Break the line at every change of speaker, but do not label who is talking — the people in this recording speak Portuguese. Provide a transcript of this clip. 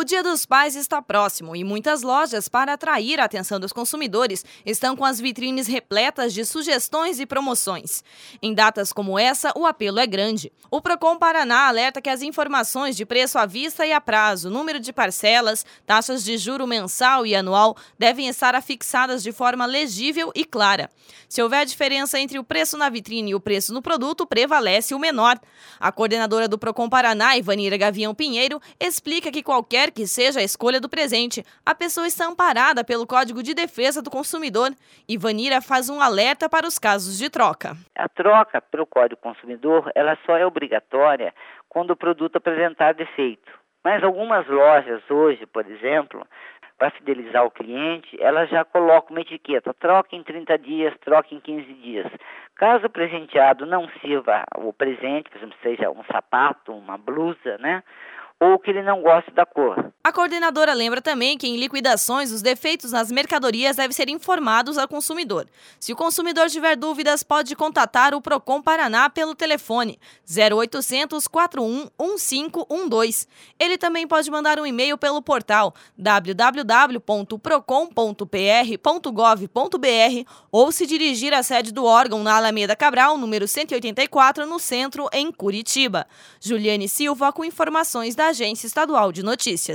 O Dia dos Pais está próximo e muitas lojas, para atrair a atenção dos consumidores, estão com as vitrines repletas de sugestões e promoções. Em datas como essa, o apelo é grande. O Procon Paraná alerta que as informações de preço à vista e a prazo, número de parcelas, taxas de juro mensal e anual devem estar afixadas de forma legível e clara. Se houver diferença entre o preço na vitrine e o preço no produto, prevalece o menor. A coordenadora do Procon Paraná, Ivanira Gavião Pinheiro, explica que qualquer que seja a escolha do presente, a pessoa está amparada pelo Código de Defesa do Consumidor. Ivanira faz um alerta para os casos de troca.
A troca pelo Código Consumidor, ela só é obrigatória quando o produto apresentar defeito. Mas algumas lojas hoje, por exemplo, para fidelizar o cliente, ela já coloca uma etiqueta, troca em 30 dias, troca em 15 dias. Caso o presenteado não sirva o presente, por exemplo, seja um sapato, uma blusa, ou que ele não goste da cor.
A coordenadora lembra também que em liquidações os defeitos nas mercadorias devem ser informados ao consumidor. Se o consumidor tiver dúvidas, pode contatar o Procon Paraná pelo telefone 0800 41 1512. Ele também pode mandar um e-mail pelo portal www.procon.pr.gov.br ou se dirigir à sede do órgão na Alameda Cabral, número 184, no centro, em Curitiba. Juliane Silva com informações da Agência Estadual de Notícias.